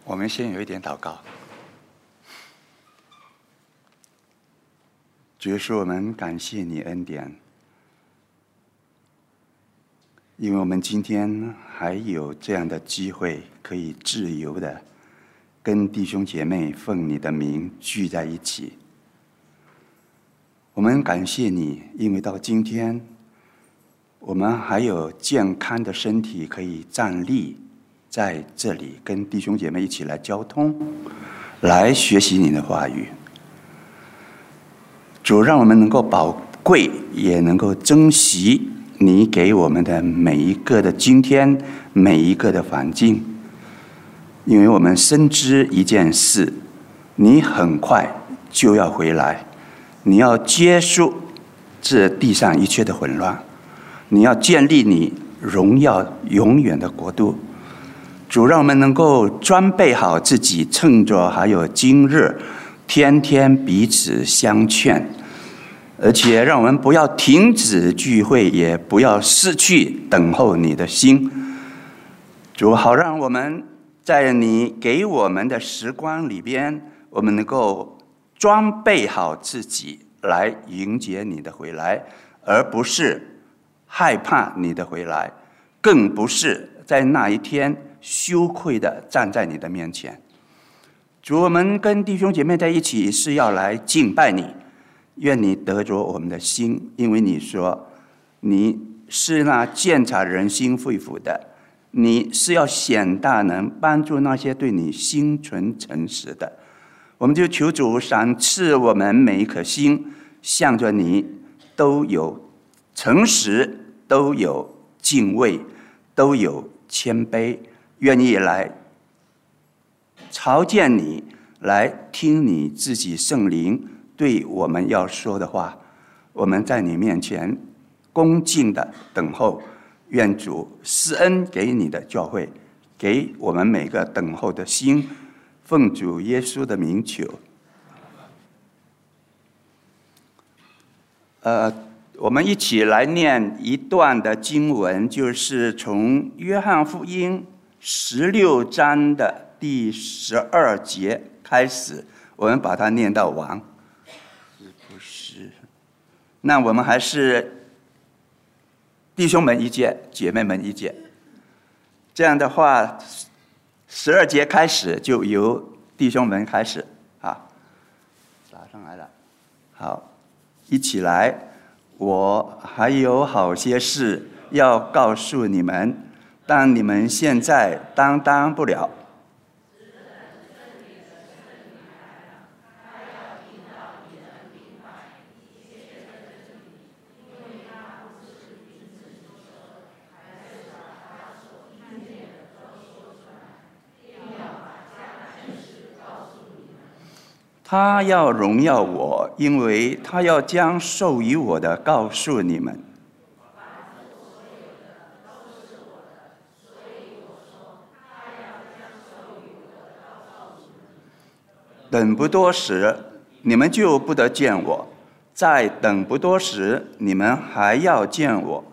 我们先有一点祷告。主耶稣，我们感谢你恩典，因为我们今天还有这样的机会，可以自由的跟弟兄姐妹奉你的名聚在一起。我们感谢你，因为到今天我们还有健康的身体可以站立在这里，跟弟兄姐妹一起来交通，来学习你的话语。主，让我们能够宝贵，也能够珍惜你给我们的每一个的今天，每一个的环境。因为我们深知一件事，你很快就要回来，你要结束这地上一切的混乱，你要建立你荣耀永远的国度。主，让我们能够装备好自己，趁着还有今日，天天彼此相劝，而且让我们不要停止聚会，也不要失去等候你的心。主，好让我们在你给我们的时光里边，我们能够装备好自己来迎接你的回来，而不是害怕你的回来，更不是在那一天羞愧的站在你的面前。主，我们跟弟兄姐妹在一起是要来敬拜你，愿你得着我们的心，因为你说你是那鉴察人心肺腑的，你是要显大能，帮助那些对你心存诚实的。我们就求主赏赐我们每一颗心，向着你都有诚实，都有敬畏，都有谦卑，愿意来朝见你，来听你自己圣灵对我们要说的话。我们在你面前恭敬的等候，愿主施恩给你的教会，给我们每个等候的心，奉主耶稣的名求。我们一起来念一段的经文，就是从约翰福音16章的第12节开始，我们把它念到完。不是，那我们还是弟兄们一届，姐妹们一届。这样的话，12节开始就由弟兄们开始啊，打上来了。好，一起来。我还有好些事要告诉你们，但你们现在当不了。他要荣耀我，因为他要将授予我的告诉你们。等不多时，你们就不得见我；再等不多时，你们还要见我。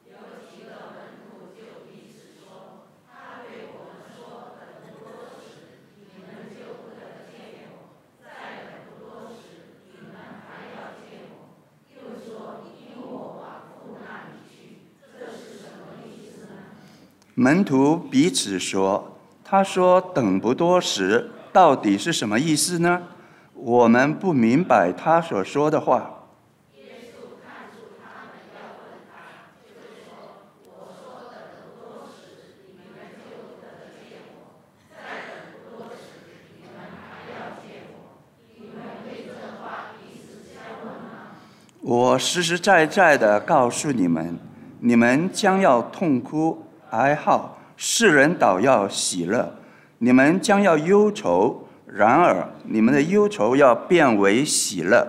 门徒彼此说：“他说等不多时，到底是什么意思呢？我们不明白他所说的话。”我实实在在的告诉你们，你们将要痛哭哀号，世人倒要喜乐；你们将要忧愁，然而你们的忧愁要变为喜乐。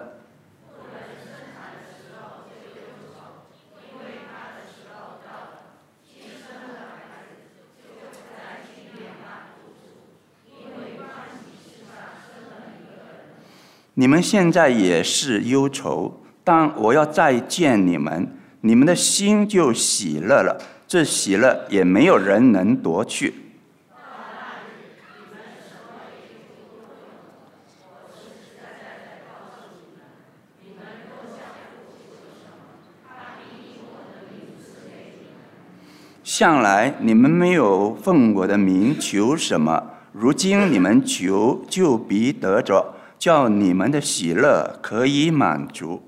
你们现在也是忧愁，但我要再见你们，你们的心就喜乐了。这喜乐也没有人能夺去。 向来你们没有奉我的名求什么，如今你们求，就必得着，叫你们的喜乐可以满足。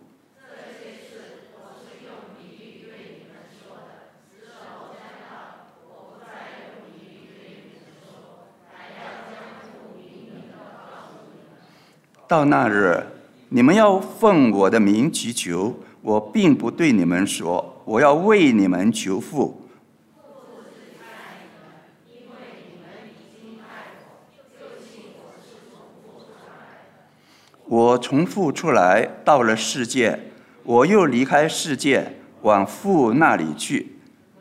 到那日，你们要奉我的名祈求，我并不对你们说，我要为你们求父。我从父出来，到了世界，我又离开世界，往父那里去。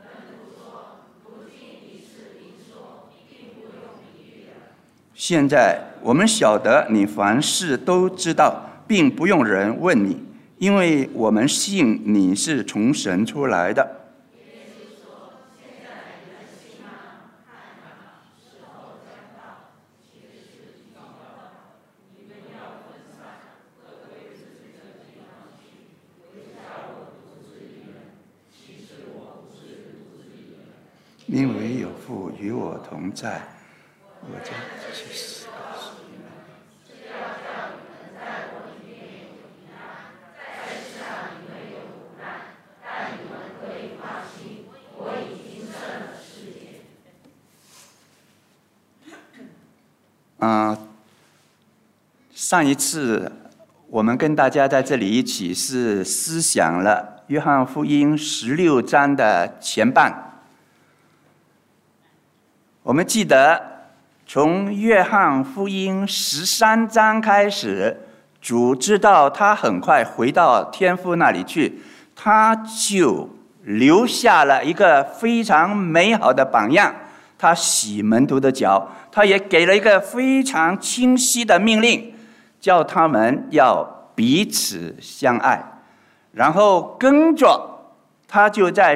现在我们晓得你凡事都知道，并不用人问你，因为我们信你是从神出来的。因为有父与我同在，我将去死告诉你们。上一次我们跟大家在这里一起是思想了约翰福音16章的前半。我们记得从约翰福音13章开始，主知道他很快回到天父那里去，他就留下了一个非常美好的榜样。他洗门徒的脚，他也给了一个非常清晰的命令，叫他们要彼此相爱。然后跟着他就在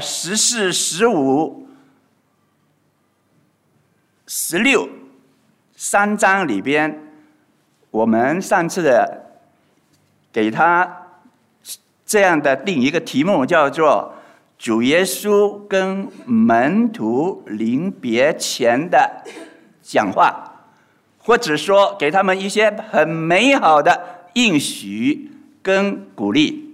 14、15、16 3章里边，我们上次的给他这样的定一个题目，叫做主耶稣跟门徒临别前的讲话，或者说给他们一些很美好的应许跟鼓励。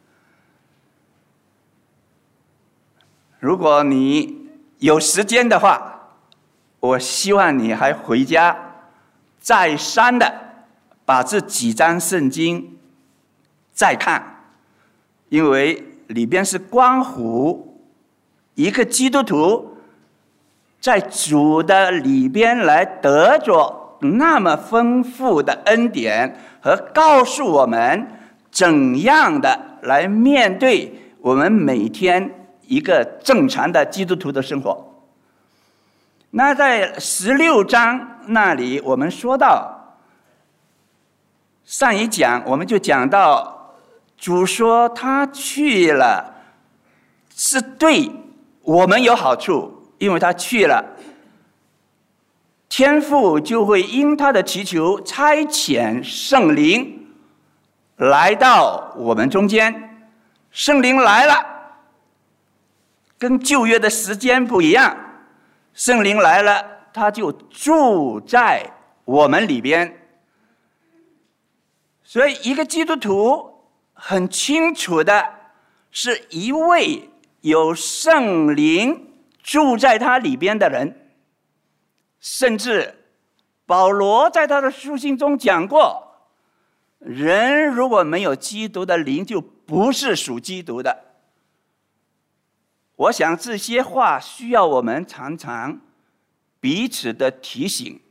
如果你有时间的话，我希望你还回家再三的把这几章圣经再看，因为里边是关乎一个基督徒在主的里边来得着那么丰富的恩典，和告诉我们怎样的来面对我们每天一个正常的基督徒的生活。那在16章那里，我们说到上一讲我们就讲到，主说他去了是对我们有好处，因为他去了，天父就会因他的祈求差遣圣灵来到我们中间。圣灵来了，跟旧约的时间不一样，圣灵来了，他就住在我们里边。所以一个基督徒很清楚的是一位有圣灵住在他里边的人。甚至保罗在他的书信中讲过，人如果没有基督的灵，就不是属基督的。我想这些话需要我们常常彼此的提醒，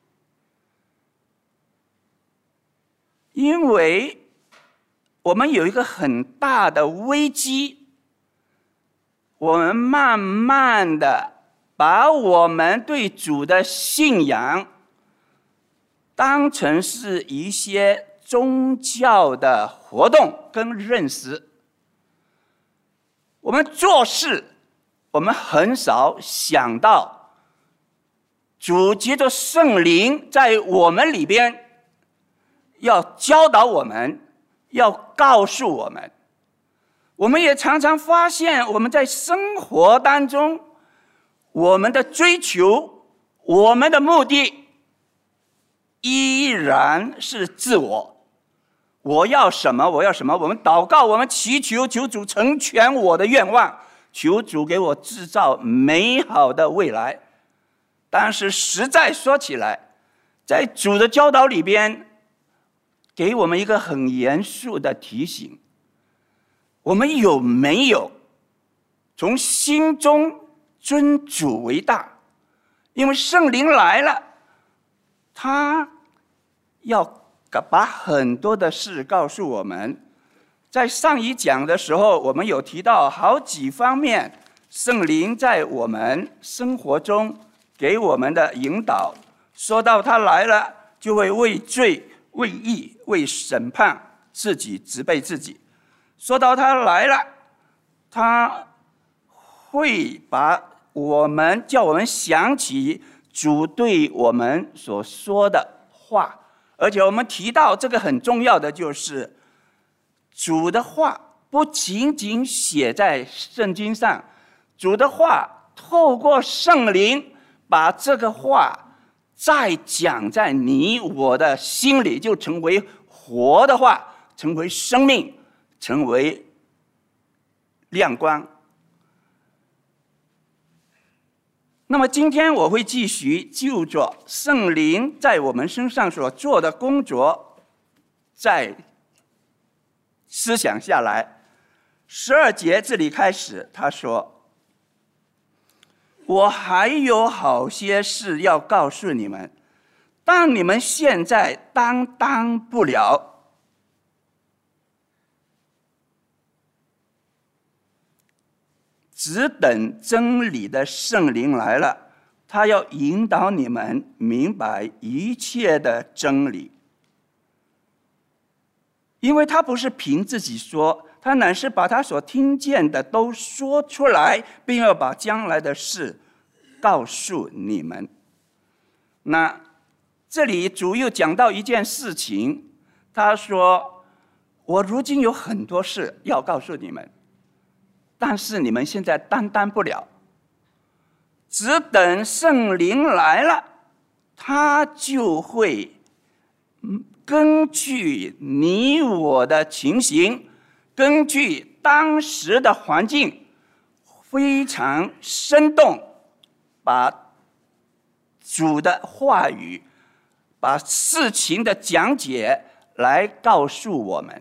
因为我们有一个很大的危机，我们慢慢的把我们对主的信仰当成是一些宗教的活动跟认识。我们做事，我们很少想到主藉着圣灵在我们里边要教导我们，要告诉我们。我们也常常发现我们在生活当中， 我们的追求，我们的目的依然是自我。我要什么？我要什么？我们祷告，我们祈求，求主成全我的愿望，求主给我制造美好的未来。但是实在说起来，在主的教导里边，给我们一个很严肃的提醒：我们有没有从心中尊主为大？因为圣灵来了，他要把很多的事告诉我们。在上一讲的时候，我们有提到好几方面，圣灵在我们生活中给我们的引导。说到他来了，就会为罪、为义、为审判自己责备自己。说到他来了，他会把叫我们想起主对我们所说的话。而且我们提到这个很重要的，就是主的话不仅仅写在圣经上，主的话透过圣灵把这个话再讲在你我的心里，就成为活的话，成为生命，成为亮光。那么今天我会继续就着圣灵在我们身上所做的工作，再思想下来。12节这里开始，他说：我还有好些事要告诉你们，但你们现在当不了。只等真理的圣灵来了，他要引导你们明白一切的真理。因为他不是凭自己说，他乃是把他所听见的都说出来，并要把将来的事告诉你们。那这里主又讲到一件事情，他说：我如今有很多事要告诉你们，但是你们现在担不了，只等圣灵来了，他就会根据你我的情形，根据当时的环境，非常生动，把主的话语，把事情的讲解来告诉我们。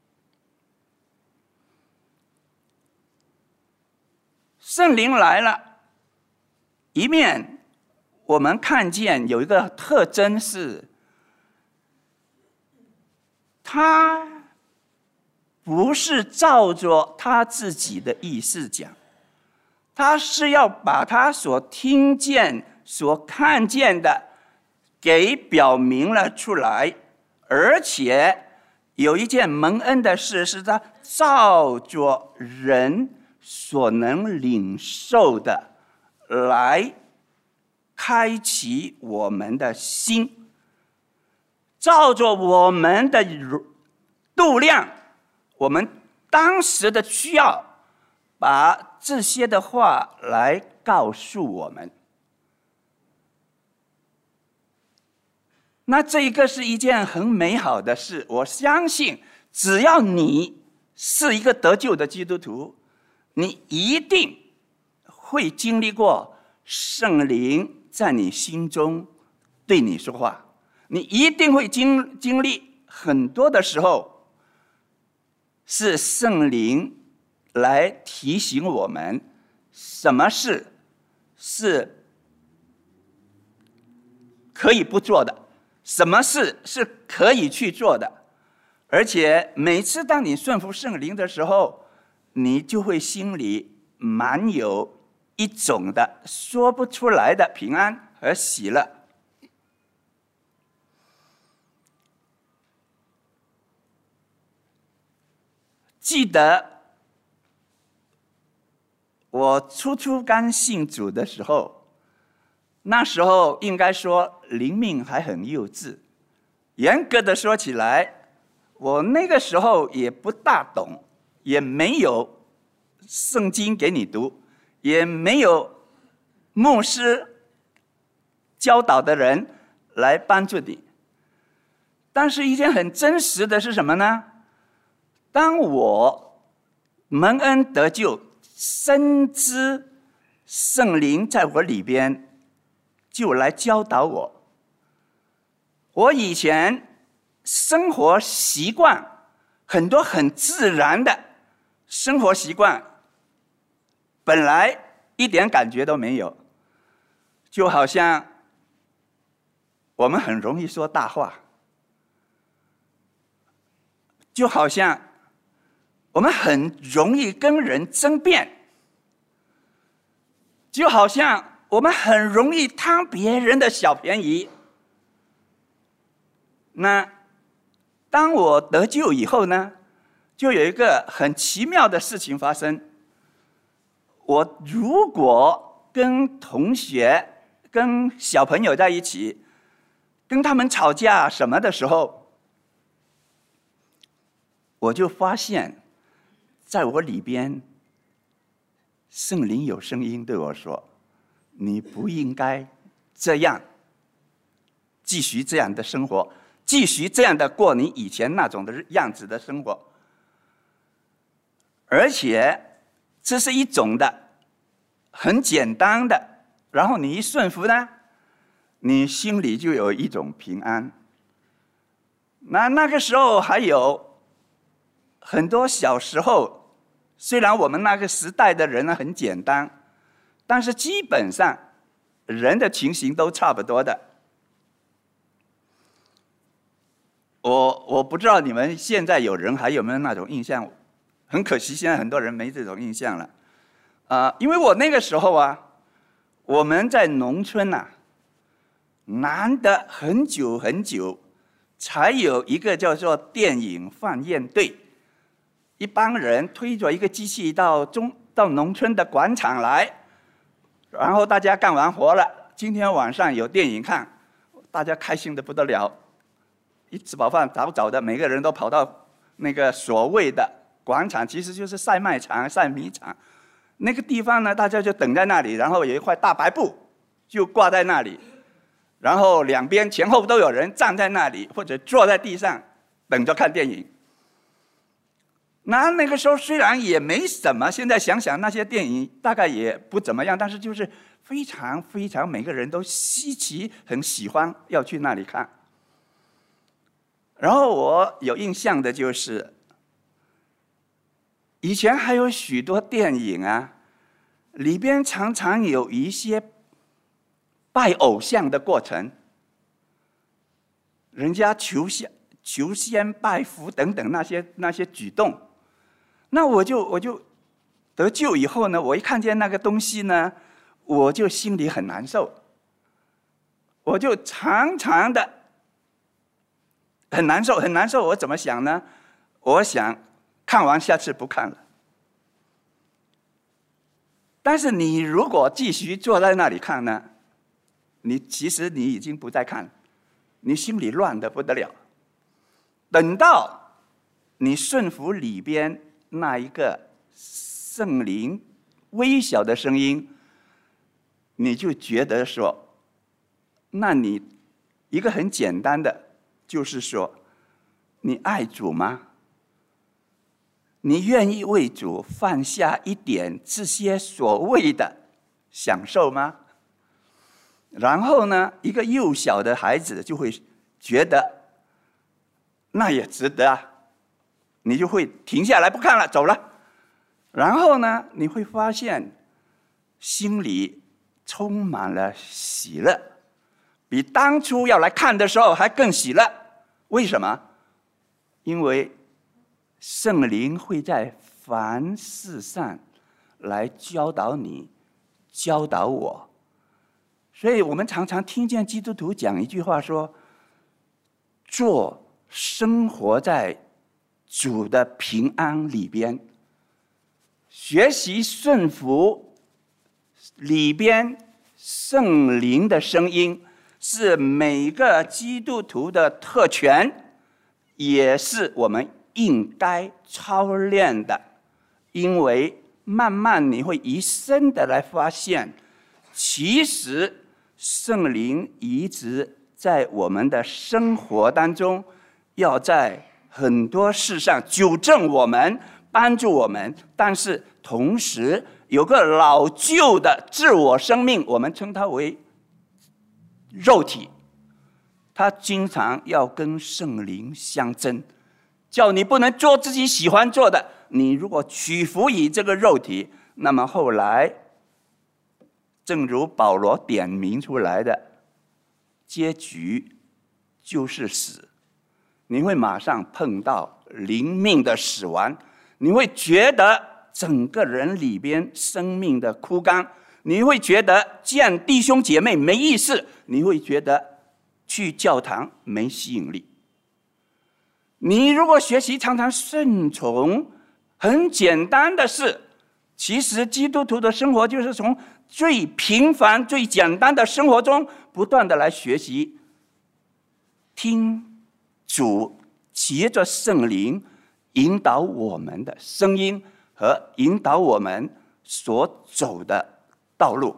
圣灵来了，一面我们看见有一个特征是，他不是照着他自己的意思讲，他是要把他所听见、所看见的给表明了出来，而且有一件蒙恩的事，是他照着人所能领受的来开启我们的心，照着我们的度量，我们当时的需要，把这些的话来告诉我们。那这个是一件很美好的事，我相信只要你是一个得救的基督徒，你一定会经历过圣灵在你心中对你说话，你一定会经历很多的时候，是圣灵来提醒我们什么事是可以不做的，什么事是可以去做的。而且每次当你顺服圣灵的时候，你就会心里满有一种的说不出来的平安和喜乐。记得我初刚信主的时候，那时候应该说灵命还很幼稚，严格的说起来，我那个时候也不大懂，也没有圣经给你读，也没有牧师、教导的人来帮助你。但是一件很真实的是什么呢？当我蒙恩得救，深知圣灵在我里边，就来教导我。我以前生活习惯很多很自然的生活习惯，本来一点感觉都没有，就好像我们很容易说大话，就好像我们很容易跟人争辩，就好像我们很容易贪别人的小便宜。那当我得救以后呢，就有一个很奇妙的事情发生。我如果跟同学、跟小朋友在一起，跟他们吵架什么的时候，我就发现在我里边，圣灵有声音对我说，你不应该这样继续这样的生活，继续这样的过你以前那种的样子的生活。而且这是一种的很简单的，然后你一顺服呢，你心里就有一种平安。那个时候还有很多小时候，虽然我们那个时代的人呢很简单，但是基本上人的情形都差不多的。我不知道你们现在有人还有没有那种印象，很可惜现在很多人没这种印象了。因为我那个时候啊，我们在农村啊，难得很久很久才有一个叫做电影放映队，一帮人推着一个机器到农村的广场来，然后大家干完活了，今天晚上有电影看，大家开心的不得了。一吃饱饭早早的，每个人都跑到那个所谓的广场，其实就是晒麦场、晒米场。那个地方呢，大家就等在那里，然后有一块大白布就挂在那里，然后两边前后都有人站在那里，或者坐在地上等着看电影。那个时候虽然也没什么，现在想想那些电影大概也不怎么样，但是就是非常非常每个人都稀奇，很喜欢要去那里看。然后我有印象的就是，以前还有许多电影啊，里边常常有一些拜偶像的过程，人家求仙拜佛等等那些举动。那我就得救以后呢，我一看见那个东西呢，我就心里很难受，我就常常的很难受，很难受。我怎么想呢？我想看完下次不看了。但是你如果继续坐在那里看呢，其实你已经不再看，你心里乱得不得了。等到你顺服里边那一个圣灵微小的声音，你就觉得说，那你一个很简单的就是说，你爱主吗？你愿意为主放下一点这些所谓的享受吗？然后呢，一个幼小的孩子就会觉得那也值得啊，你就会停下来不看了，走了。然后呢，你会发现心里充满了喜乐，比当初要来看的时候还更喜乐。为什么？因为圣灵会在凡事上来教导你，教导我。所以我们常常听见基督徒讲一句话说，生活在主的平安里边，学习顺服里边圣灵的声音，是每个基督徒的特权，也是我们应该操练的。因为慢慢你会一生的来发现， 其实圣灵一直在我们的生活当中，要在很多事上纠正我们，帮助我们，但是同时有个老旧的自我生命，我们称它为肉体，它经常要跟圣灵相争，叫你不能做自己喜欢做的。你如果屈服于这个肉体，那么后来正如保罗点明出来的结局就是死，你会马上碰到灵命的死亡，你会觉得整个人里边生命的枯干，你会觉得见弟兄姐妹没意思，你会觉得去教堂没吸引力。你如果学习常常顺从很简单的事，其实基督徒的生活就是从最平凡最简单的生活中不断的来学习，听主藉着圣灵引导我们的声音和引导我们所走的道路。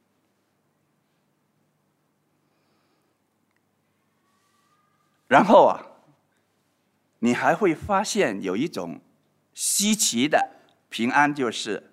然后你还会发现有一种稀奇的平安，就是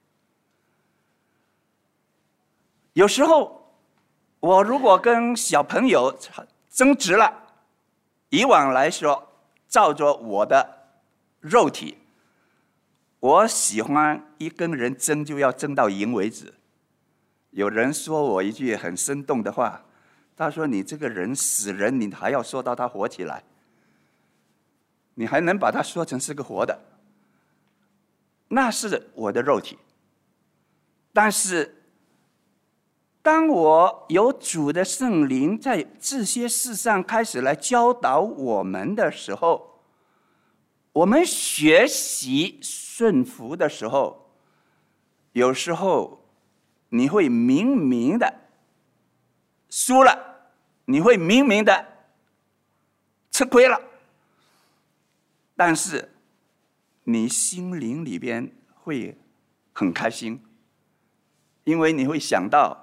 有时候我如果跟小朋友争执了，以往来说照着我的肉体，我喜欢一跟人争就要争到赢为止。有人说我一句很生动的话，他说你这个人死人，你还要说到他活起来，你还能把他说成是个活的，那是我的肉体。但是当我有主的圣灵在这些事上开始来教导我们的时候，我们学习顺服的时候，有时候你会明明的输了，你会明明的吃亏了，但是你心灵里边会很开心，因为你会想到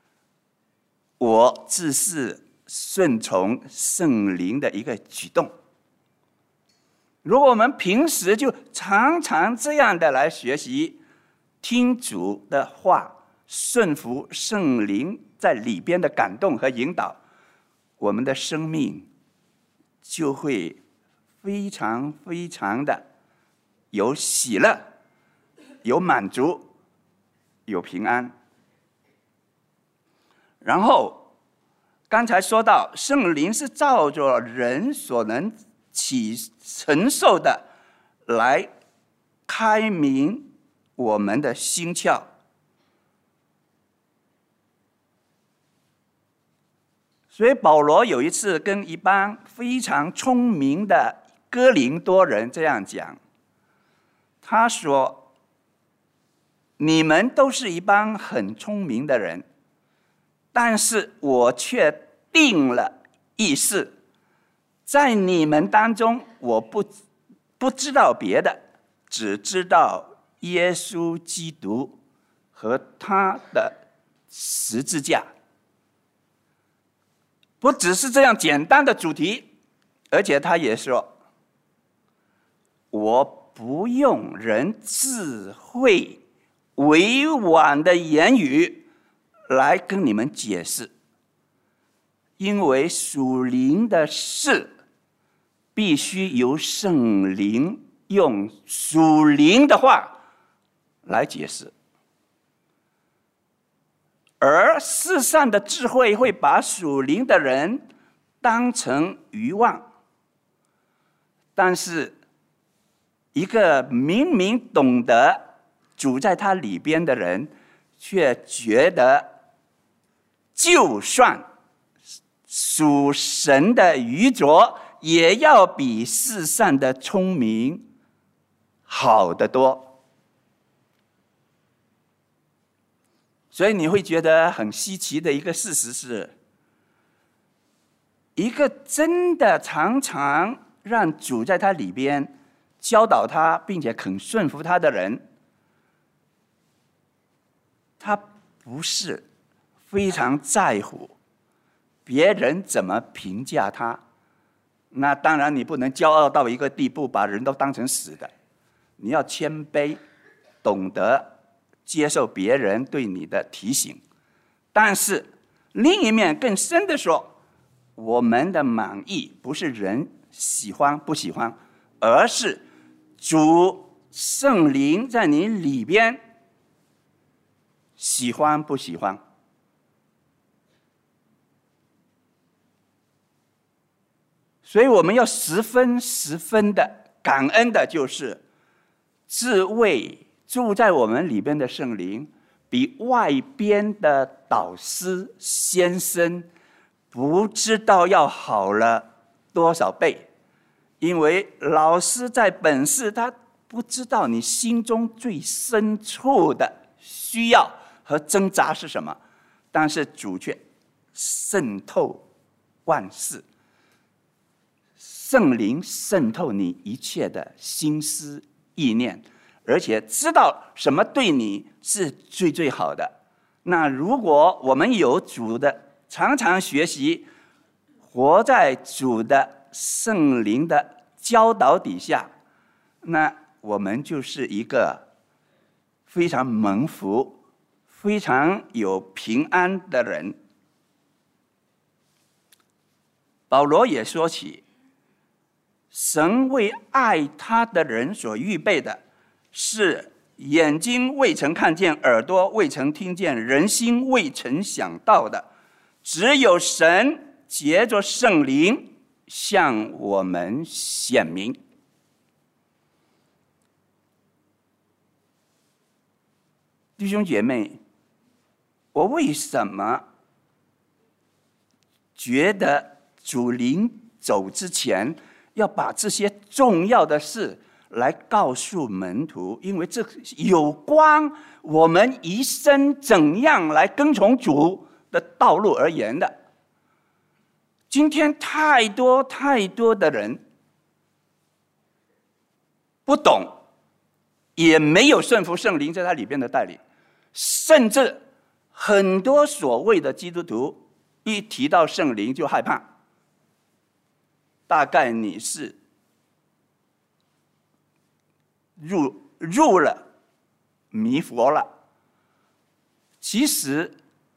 我只是顺从圣灵的一个举动。如果我们平时就常常这样的来学习，听主的话，顺服圣灵在里边的感动和引导，我们的生命就会非常非常的有喜乐，有满足，有平安。然后刚才说到圣灵是照着人所能承受的来开明我们的心窍。所以保罗有一次跟一帮非常聪明的哥林多人这样讲，他说你们都是一帮很聪明的人，但是我却定了意思，在你们当中我不知道别的，只知道耶稣基督和他的十字架。不只是这样简单的主题，而且他也说，我不用人智慧委婉的言语来跟你们解释，因为属灵的事必须由圣灵用属灵的话来解释，而世上的智慧会把属灵的人当成愚妄，但是一个明明懂得主在他里边的人，却觉得就算属神的愚拙，也要比世上的聪明好得多。所以你会觉得很稀奇的一个事实是，一个真的常常让主在他里边教导他并且肯顺服他的人，他不是非常在乎别人怎么评价他。那当然你不能骄傲到一个地步，把人都当成死的。你要谦卑，懂得接受别人对你的提醒。但是另一面更深的说，我们的满意不是人喜欢不喜欢，而是主圣灵在你里边喜欢不喜欢。所以我们要十分的感恩的，就是智慧住在我们里边的圣灵，比外边的导师先生不知道要好了多少倍。因为老师在本世，他不知道你心中最深处的需要和挣扎是什么，但是主却渗透万事。圣灵渗透你一切的心思意念，而且知道什么对你是最好的。那如果我们有主的常常学习，活在主的圣灵的教导底下，那我们就是一个非常蒙福、非常有平安的人。保罗也说起，神为爱他的人所预备的，是眼睛未曾看见，耳朵未曾听见，人心未曾想到的，只有神藉着圣灵向我们显明。弟兄姐妹，我为什么觉得主临走之前要把这些重要的事来告诉门徒？因为这有关我们一生怎样来跟从主的道路而言的。今天太多的人不懂，也没有顺服圣灵在他里边的带领，甚至很多所谓的基督徒一提到圣灵就害怕。大概你是入了迷佛了。其实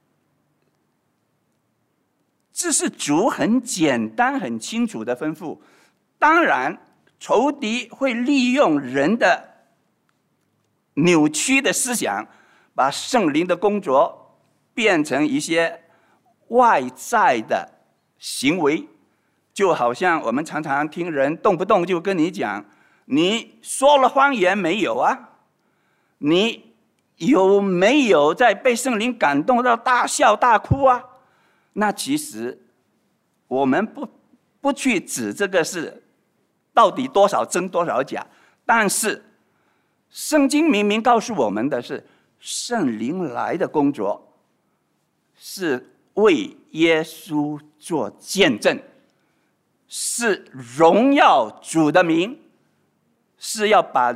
这是主很简单很清楚的吩咐。当然仇敌会利用人的扭曲的思想，把圣灵的工作变成一些外在的行为。就好像我们常常听人动不动就跟你讲，你说了方言没有啊？你有没有在被圣灵感动到大笑大哭啊？那其实我们不去指这个是到底多少真多少假，但是圣经明明告诉我们的是，圣灵来的工作是为耶稣做见证，是荣耀主的名，是要把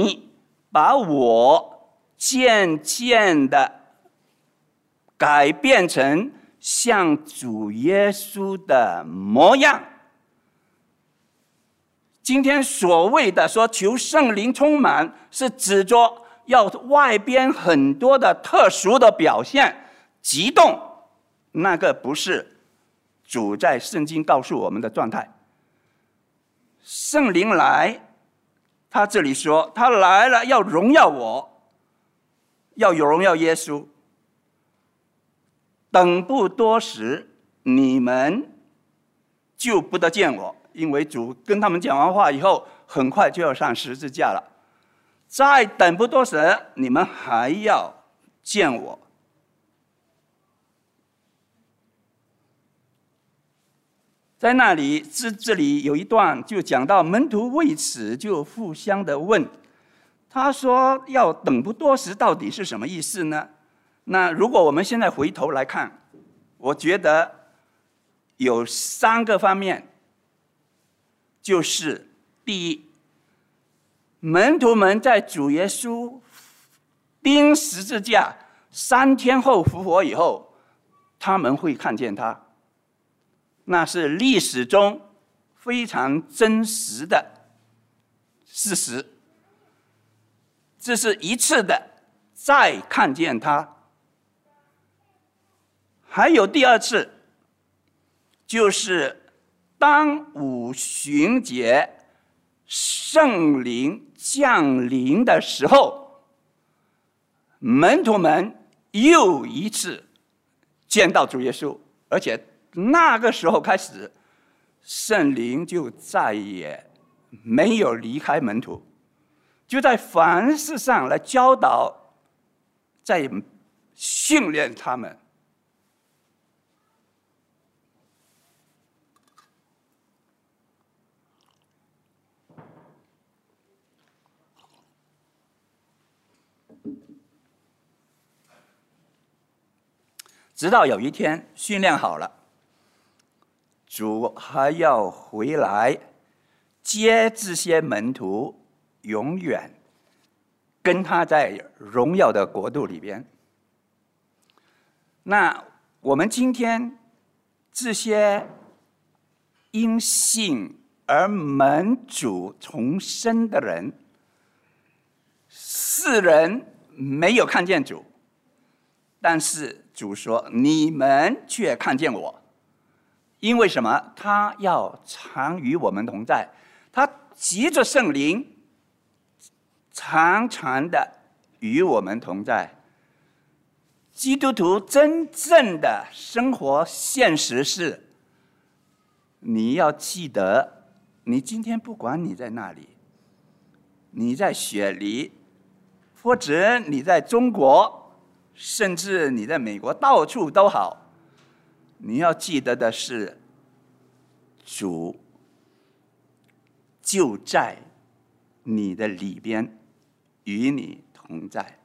我渐渐的改变成像主耶稣的模样。今天所谓的说求圣灵充满，是指着要外边很多的特殊的表现激动，那个不是主在圣经告诉我们的状态。圣灵来，他这里说他来了要荣耀我，要荣耀耶稣。等不多时，你们就不得见我，因为主跟他们讲完话以后，很快就要上十字架了。再等不多时，你们还要见我。在那里，这里有一段就讲到门徒为此就互相的问，他说要等不多时到底是什么意思呢？那如果我们现在回头来看，我觉得有3个方面。就是第一，门徒们在主耶稣钉十字架3天后复活以后， 他们会看见他。那是历史中非常真实的事实。这是一次的再看见他。还有第二次，就是当五旬节圣灵降临的时候，门徒们又一次见到主耶稣，而且那个时候开始，圣灵就再也没有离开门徒，就在凡事上来教导，在训练他们。直到有一天训练好了，主还要回来接这些门徒，永远跟他在荣耀的国度里边。那我们今天这些因信而蒙主重生的人，世人没有看见主，但是主说你们却看见我。因为什么？他要常与我们同在，他藉着圣灵常常的与我们同在。基督徒真正的生活现实是，你要记得，你今天不管你在哪里，你在雪梨，或者你在中国，甚至你在美国，到处都好，你要记得的是，主就在你的里边，与你同在。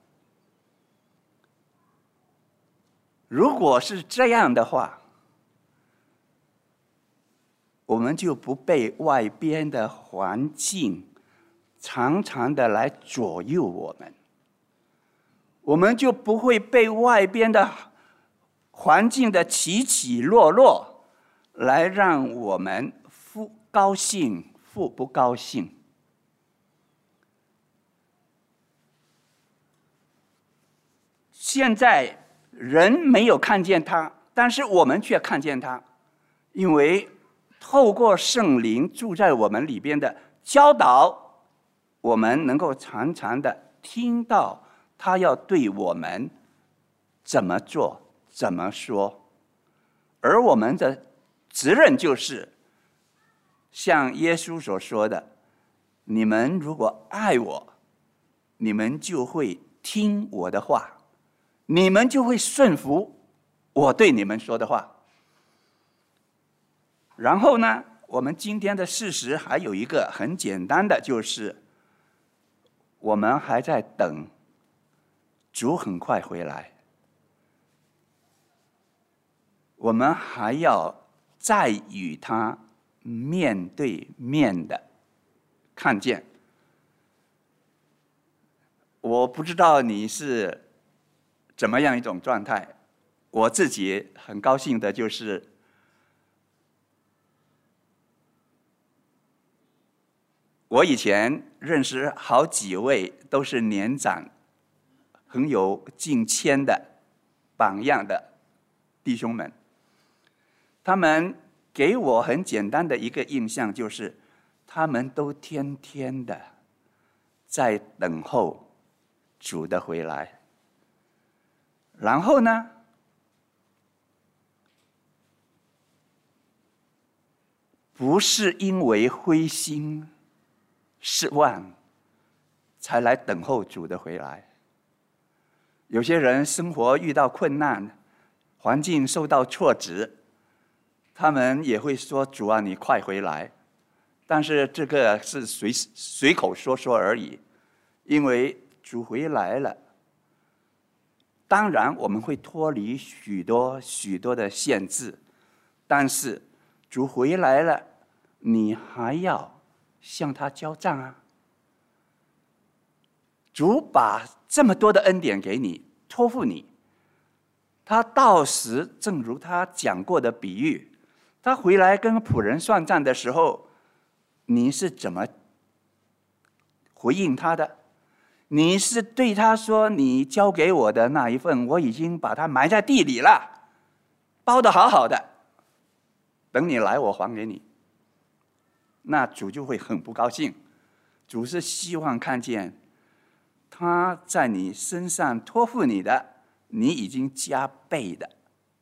如果是这样的话，我们就不被外边的环境常常的来左右我们，我们就不会被外边的环境的起起落落来让我们忽高兴忽不高兴。现在人没有看见他，但是我们却看见他，因为透过圣灵住在我们里边的教导，我们能够常常的听到他要对我们怎么做怎么说。而我们的责任就是像耶稣所说的，你们如果爱我，你们就会听我的话，你们就会顺服我对你们说的话。然后呢，我们今天的事实还有一个很简单的，就是我们还在等主很快回来，我们还要再与他面对面的看见。我不知道你是怎么样一种状态，我自己很高兴的就是，我以前认识好几位都是年长、很有敬谦的榜样的弟兄们，他们给我很简单的一个印象，就是他们都天天的在等候主的回来。然后呢，不是因为灰心失望才来等候主的回来。有些人生活遇到困难，环境受到挫折，他们也会说，主啊，你快回来。但是这个是随口说说而已，因为主回来了，当然我们会脱离许多的限制，但是主回来了，你还要向他交账啊。主把这么多的恩典给你，托付你， 他到时正如他讲过的比喻，他回来跟仆人算账的时候，你是怎么回应他的？你是对他说：“你交给我的那一份，我已经把它埋在地里了，包得好好的，等你来我还给你。”那主就会很不高兴。主是希望看见他在你身上托付你的，你已经加倍的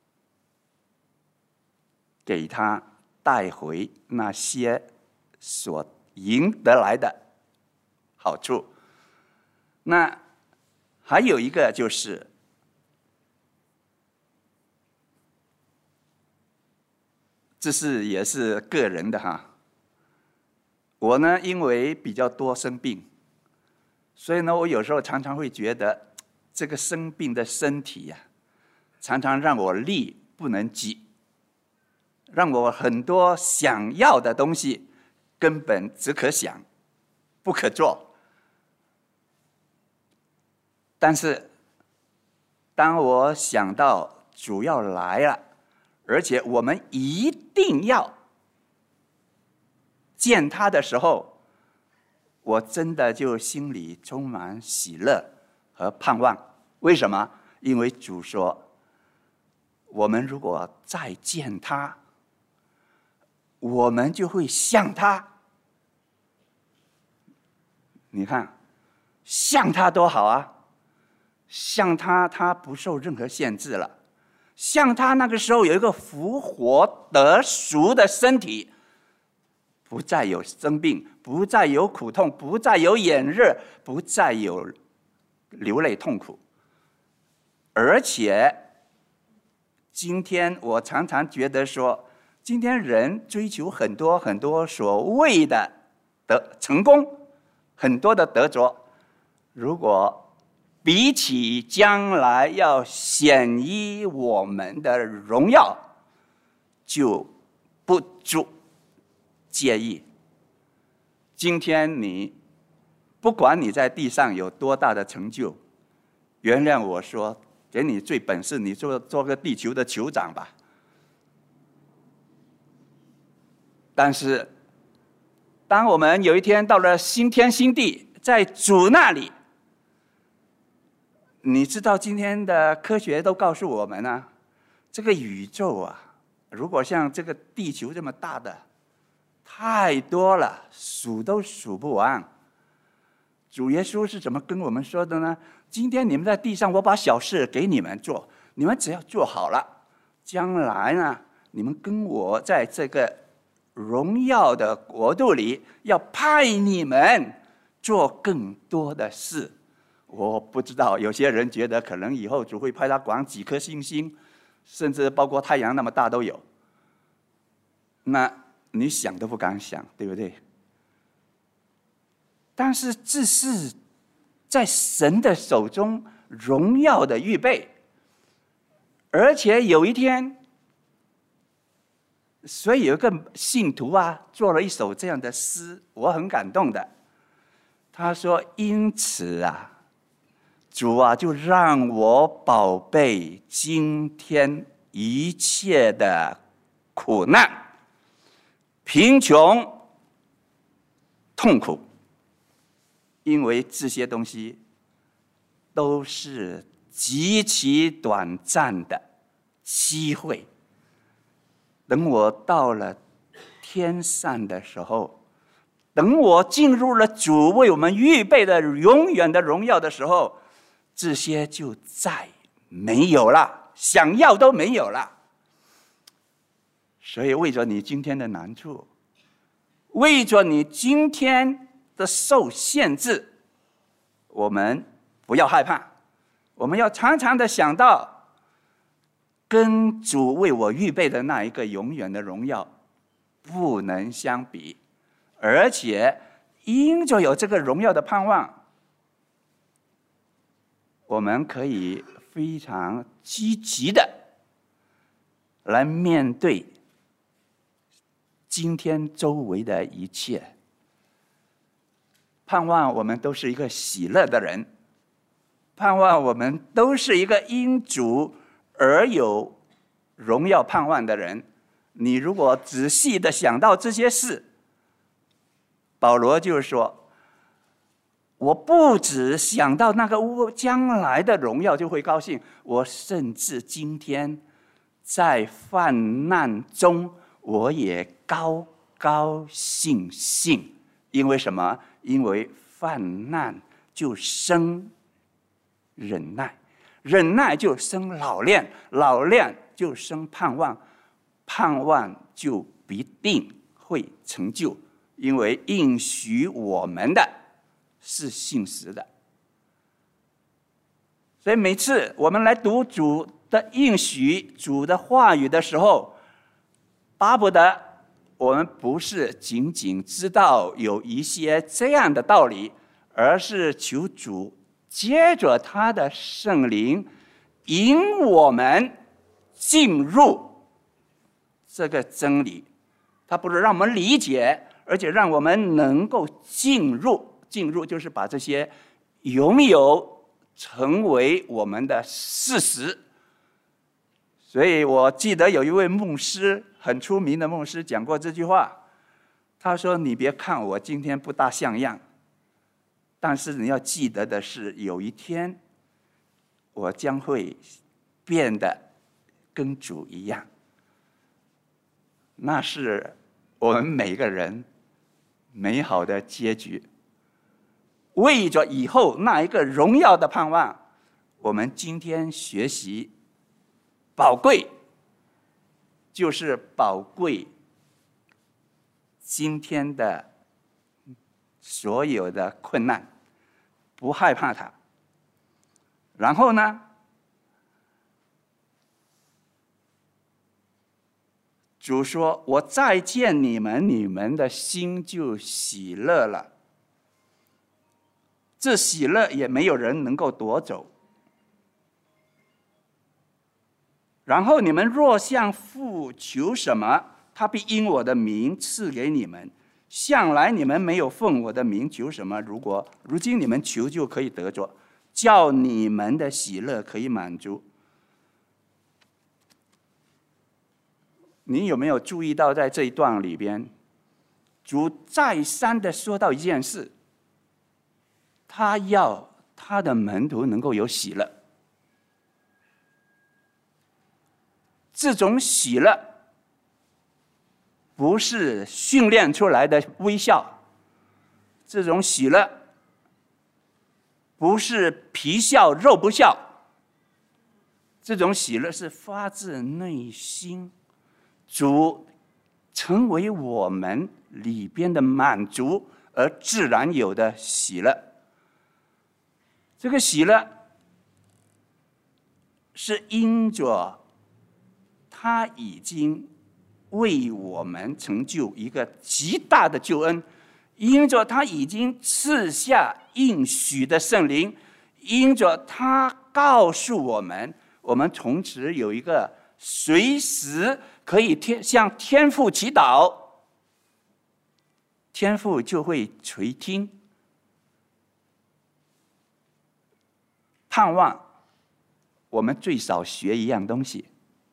给他带回那些所赢得来的好处。那还有一个就是，这是也是个人的哈。我呢，因为比较多生病，所以呢，我有时候常常会觉得，这个生病的身体呀，常常让我力不能及，让我很多想要的东西根本只可想，不可做。但是，当我想到主要来了，而且我们一定要见他的时候，我真的就心里充满喜乐和盼望。为什么？因为主说，我们如果再见他，我们就会像他。你看，像他多好啊！像他，他不受任何限制了。像他那个时候有一个复活得赎的身体，不再有生病，不再有苦痛，不再有眼热，不再有流泪痛苦。而且，今天我常常觉得说，今天人追求很多很多所谓的成功，很多的得着，如果比起将来要显依我们的荣耀，就不足介意。今天你不管你在地上有多大的成就，原谅我说，给你最本事，你做个地球的酋长吧。但是，当我们有一天到了新天新地，在主那里，你知道今天的科学都告诉我们啊，这个宇宙啊，如果像这个地球这么大的，太多了，数都数不完。主耶稣是怎么跟我们说的呢？今天你们在地上，我把小事给你们做，你们只要做好了，将来呢，你们跟我在这个荣耀的国度里，要派你们做更多的事。我不知道，有些人觉得可能以后主会派他管几颗星星，甚至包括太阳那么大都有。那你想都不敢想，对不对？但是这是在神的手中荣耀的预备，而且有一天，所以有一个信徒啊，做了一首这样的诗，我很感动的。他说：“因此啊。”主啊，就让我宝贝今天一切的苦难、贫穷、痛苦，因为这些东西都是极其短暂的机会。等我到了天上的时候，等我进入了主为我们预备的永远的荣耀的时候，这些就再没有了，想要都没有了。所以为着你今天的难处，为着你今天的受限制，我们不要害怕，我们要常常的想到跟主为我预备的那一个永远的荣耀不能相比，而且因着有这个荣耀的盼望，我们可以非常积极的来面对今天周围的一切。盼望我们都是一个喜乐的人，盼望我们都是一个因主而有荣耀盼望的人，你如果仔细的想到这些事，保罗就说，我不只想到那个将来的荣耀就会高兴，我甚至今天在患难中我也高高兴兴。因为什么？因为患难就生忍耐，忍耐就生老练，老练就生盼望，盼望就必定会成就。因为应许我们的是信实的。所以每次我们来读主的应许、主的话语的时候，巴不得我们不是仅仅知道有一些这样的道理，而是求主借着他的圣灵引我们进入这个真理。他不是让我们理解，而且让我们能够进入就是把这些拥有成为我们的事实。所以我记得有一位牧师，很出名的牧师讲过这句话，他说，你别看我今天不大像样，但是你要记得的是，有一天我将会变得跟主一样。那是我们每个人美好的结局。为着以后那一个荣耀的盼望，我们今天学习宝贵，就是宝贵今天的所有的困难，不害怕它。然后呢，主说，我再见你们，你们的心就喜乐了。这喜乐也没有人能够夺走。然后你们若向父求什么，他必因我的名赐给你们。向来你们没有奉我的名求什么，如今你们求就可以得着，叫你们的喜乐可以满足。你有没有注意到，在这一段里边，主再三的说到一件事，他要他的门徒能够有喜乐。这种喜乐不是训练出来的微笑，这种喜乐不是皮笑肉不笑，这种喜乐是发自内心，主成为我们里边的满足而自然有的喜乐。这个喜乐是因着他已经为我们成就一个极大的救恩，因着他已经赐下应许的圣灵，因着他告诉我们，我们从此有一个随时可以向天父祈祷，天父就会垂听。盼望我们最少学一样东西，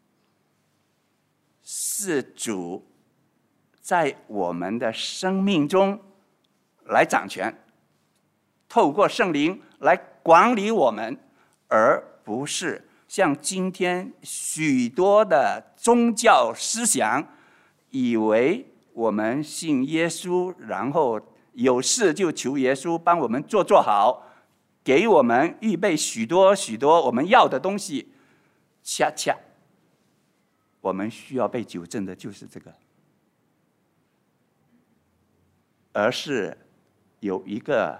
是主在我们的生命中来掌权，透过圣灵来管理我们，而不是像今天许多的宗教思想，以为我们信耶稣，然后有事就求耶稣帮我们做好，给我们预备许多许多我们要的东西。恰恰我们需要被纠正的就是这个，而是有一个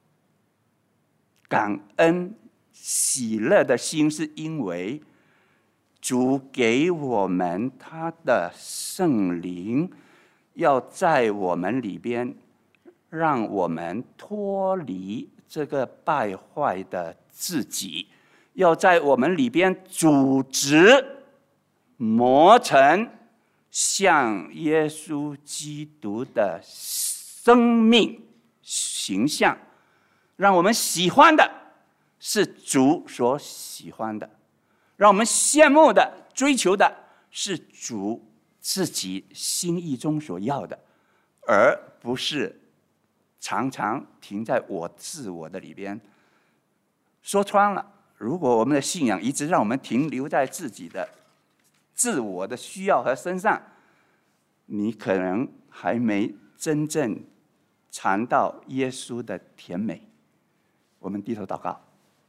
感恩喜乐的心，是因为主给我们他的圣灵，要在我们里边让我们脱离这个败坏的自己，要在我们里边组织磨成像耶稣基督的生命形象，让我们喜欢的是主所喜欢的， 让我们羡慕的、追求的是主自己心意中所要的，而不是常常停在自我的里边。说穿了，如果我们的信仰一直让我们停留在自己的自我的需要和身上，你可能还没真正尝到耶稣的甜美。我们低头祷告。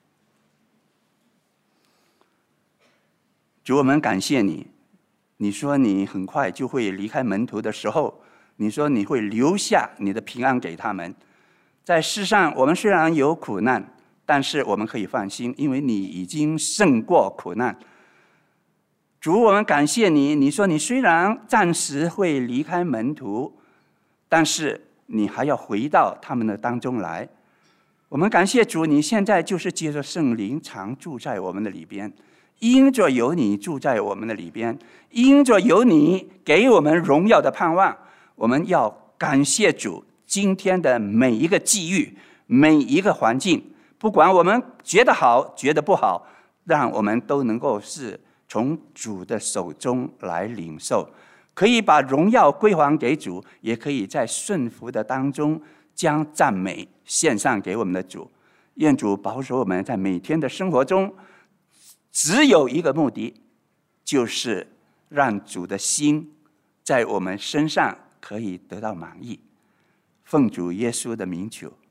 主，我们感谢你，你说你很快就会离开门徒的时候，你说你会留下你的平安给他们。在世上我们虽然有苦难，但是我们可以放心，因为你已经胜过苦难。主，我们感谢你，你说你虽然暂时会离开门徒，但是你还要回到他们的当中来。我们感谢主，你现在就是借着圣灵常住在我们的里边，因着有你住在我们的里边，因着有你给我们荣耀的盼望，我们要感谢主。今天的每一个际遇，每一个环境，不管我们觉得好觉得不好，让我们都能够是从主的手中来领受，可以把荣耀归还给主，也可以在顺服的当中将赞美献上给我们的主。愿主保守我们在每天的生活中只有一个目的，就是让主的心在我们身上可以得到满意。奉主耶稣的名求。